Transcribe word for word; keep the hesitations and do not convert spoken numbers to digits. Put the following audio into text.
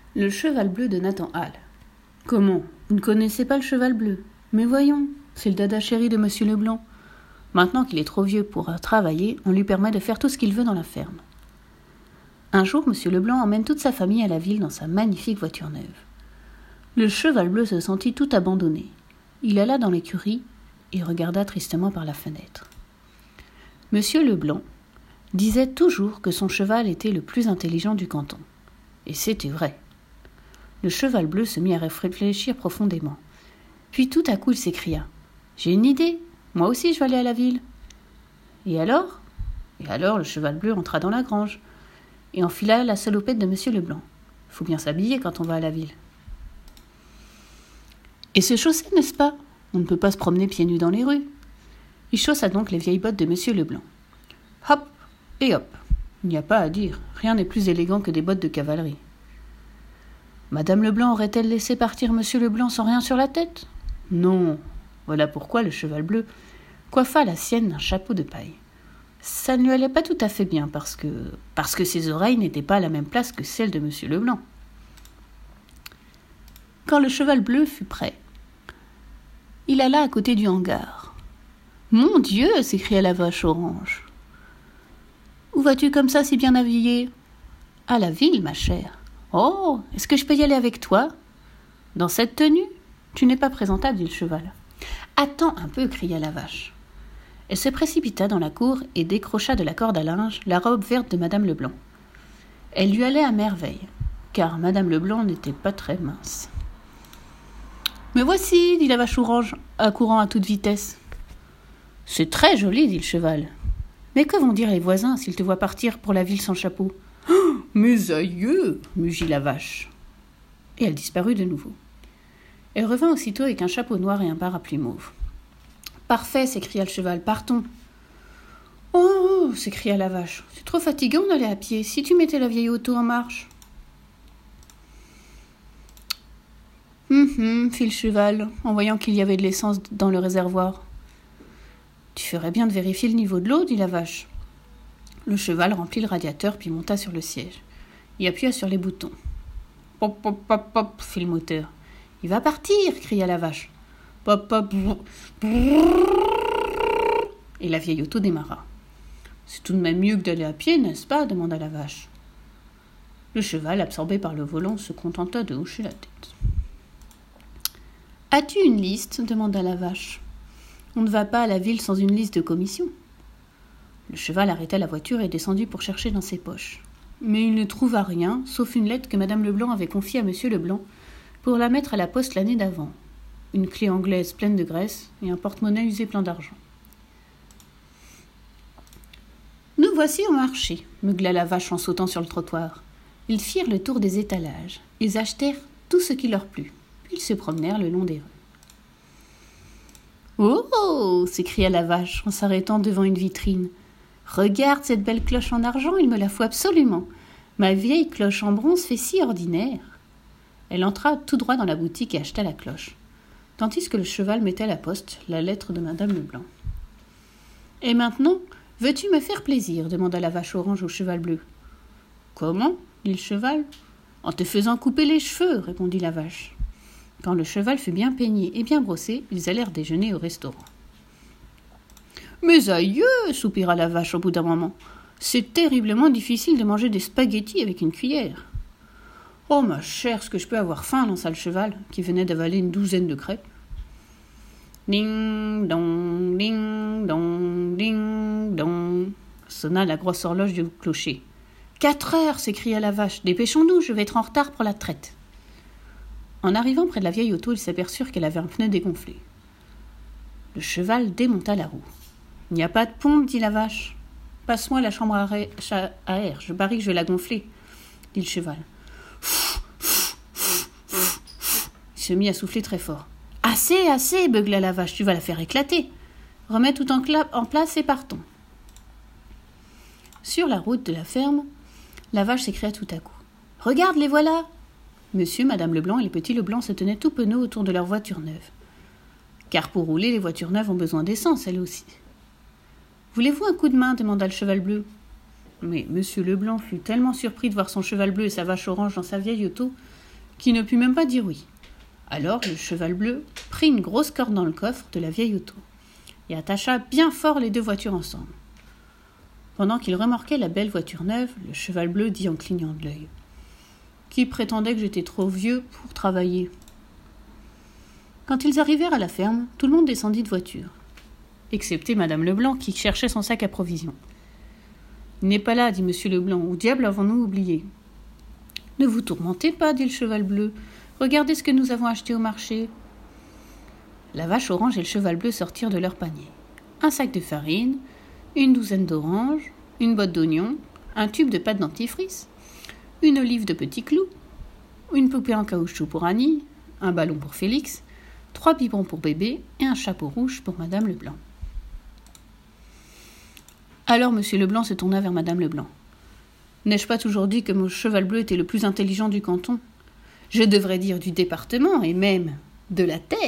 Le cheval bleu de Nathan Hall. Comment? Vous ne connaissez pas le cheval bleu? Mais voyons, c'est le dada chéri de Monsieur Leblanc. Maintenant qu'il est trop vieux pour travailler, on lui permet de faire tout ce qu'il veut dans la ferme. Un jour, Monsieur Leblanc emmène toute sa famille à la ville dans sa magnifique voiture neuve. Le cheval bleu se sentit tout abandonné. Il alla dans l'écurie et regarda tristement par la fenêtre. Monsieur Leblanc disait toujours que son cheval était le plus intelligent du canton. Et c'était vrai. Le cheval bleu se mit à réfléchir profondément. Puis tout à coup il s'écria « J'ai une idée, moi aussi je vais aller à la ville. » Et alors Et alors le cheval bleu entra dans la grange et enfila la salopette de Monsieur Leblanc. Il faut bien s'habiller quand on va à la ville. Et se chausser, n'est-ce pas? On ne peut pas se promener pieds nus dans les rues. Il chaussa donc les vieilles bottes de Monsieur Leblanc. Hop et hop, il n'y a pas à dire, rien n'est plus élégant que des bottes de cavalerie. Madame Leblanc aurait-elle laissé partir Monsieur Leblanc sans rien sur la tête? Non. Voilà pourquoi le cheval bleu coiffa la sienne d'un chapeau de paille. Ça ne lui allait pas tout à fait bien parce que, parce que ses oreilles n'étaient pas à la même place que celles de Monsieur Leblanc. Quand le cheval bleu fut prêt, il alla à côté du hangar. « Mon Dieu !» s'écria la vache orange. « Où vas-tu comme ça si bien habillée ?»« À la ville, ma chère. »« Oh, est-ce que je peux y aller avec toi ?»« Dans cette tenue ? Tu n'es pas présentable, dit le cheval. »« Attends un peu !» cria la vache. Elle se précipita dans la cour et décrocha de la corde à linge la robe verte de Madame Leblanc. Elle lui allait à merveille, car Madame Leblanc n'était pas très mince. « Me voici !» dit la vache orange, accourant à toute vitesse. « C'est très joli !» dit le cheval. « Mais que vont dire les voisins s'ils te voient partir pour la ville sans chapeau ?»« Oh, mes aïeux !» mugit la vache. Et elle disparut de nouveau. Elle revint aussitôt avec un chapeau noir et un parapluie mauve. « Parfait !» s'écria le cheval. « Partons !»« Oh !» s'écria la vache. « C'est trop fatigant d'aller à pied. Si tu mettais la vieille auto en marche !»« Hum, hum, fit le cheval, en voyant qu'il y avait de l'essence dans le réservoir. « Tu ferais bien de vérifier le niveau de l'eau, dit la vache. » Le cheval remplit le radiateur, puis monta sur le siège. Il appuya sur les boutons. « Pop, pop, pop, pop, fit le moteur. « Il va partir, cria la vache. « Pop, pop, brrr, brrr. » Et la vieille auto démarra. « C'est tout de même mieux que d'aller à pied, n'est-ce pas ?» demanda la vache. Le cheval, absorbé par le volant, se contenta de hocher la tête. « As-tu une liste ?» demanda la vache. « On ne va pas à la ville sans une liste de commission. » Le cheval arrêta la voiture et descendit pour chercher dans ses poches. Mais il ne trouva rien, sauf une lettre que Madame Leblanc avait confiée à Monsieur Leblanc pour la mettre à la poste l'année d'avant. Une clé anglaise pleine de graisse et un porte-monnaie usé plein d'argent. « Nous voici au marché », meugla la vache en sautant sur le trottoir. Ils firent le tour des étalages. Ils achetèrent tout ce qui leur plut. Puis ils se promenèrent le long des rues. « Oh !» s'écria la vache en s'arrêtant devant une vitrine. « Regarde cette belle cloche en argent, il me la faut absolument. Ma vieille cloche en bronze fait si ordinaire. » Elle entra tout droit dans la boutique et acheta la cloche, tandis que le cheval mettait à la poste la lettre de Madame Leblanc. « Et maintenant, veux-tu me faire plaisir ?» demanda la vache orange au cheval bleu. « Comment ?» dit le cheval. « En te faisant couper les cheveux » répondit la vache. Quand le cheval fut bien peigné et bien brossé, ils allèrent déjeuner au restaurant. « Mes aïeux !» soupira la vache au bout d'un moment. « C'est terriblement difficile de manger des spaghettis avec une cuillère. »« Oh, ma chère, est-ce que je peux avoir faim ?» lança le cheval, qui venait d'avaler une douzaine de crêpes. Ding dong, ding dong, ding dong, sonna la grosse horloge du clocher. Quatre heures s'écria la vache. Dépêchons-nous, je vais être en retard pour la traite. En arrivant près de la vieille auto, ils s'aperçurent qu'elle avait un pneu dégonflé. Le cheval démonta la roue. « Il n'y a pas de pompe, dit la vache. Passe-moi la chambre à air, je parie que je vais la gonfler, dit le cheval. Il se mit à souffler très fort. « Assez, assez, beugla la vache, tu vas la faire éclater. Remets tout en, cla- en place et partons. » Sur la route de la ferme, la vache s'écria tout à coup. « Regarde, les voilà !» Monsieur, Madame Leblanc et les petits Leblanc se tenaient tout penauds autour de leur voiture neuve. Car pour rouler, les voitures neuves ont besoin d'essence, elles aussi. « Voulez-vous un coup de main ?» demanda le cheval bleu. Mais Monsieur Leblanc fut tellement surpris de voir son cheval bleu et sa vache orange dans sa vieille auto qui ne put même pas dire oui. Alors le cheval bleu prit une grosse corde dans le coffre de la vieille auto et attacha bien fort les deux voitures ensemble. Pendant qu'il remorquait la belle voiture neuve, le cheval bleu dit en clignant de l'œil : « Qui prétendait que j'étais trop vieux pour travailler ?» Quand ils arrivèrent à la ferme, tout le monde descendit de voiture, excepté Madame Leblanc qui cherchait son sac à provisions. « Il n'est pas là, dit Monsieur Leblanc. Où diable avons-nous oublié ?»« Ne vous tourmentez pas, dit le cheval bleu. Regardez ce que nous avons acheté au marché. » La vache orange et le cheval bleu sortirent de leur panier. Un sac de farine, une douzaine d'oranges, une botte d'oignons, un tube de pâte dentifrice, une olive de petits clous, une poupée en caoutchouc pour Annie, un ballon pour Félix, trois biberons pour bébé et un chapeau rouge pour Madame Leblanc. Alors Monsieur Leblanc se tourna vers Madame Leblanc. « N'ai-je pas toujours dit que mon cheval bleu était le plus intelligent du canton ? Je devrais dire du département et même de la terre. »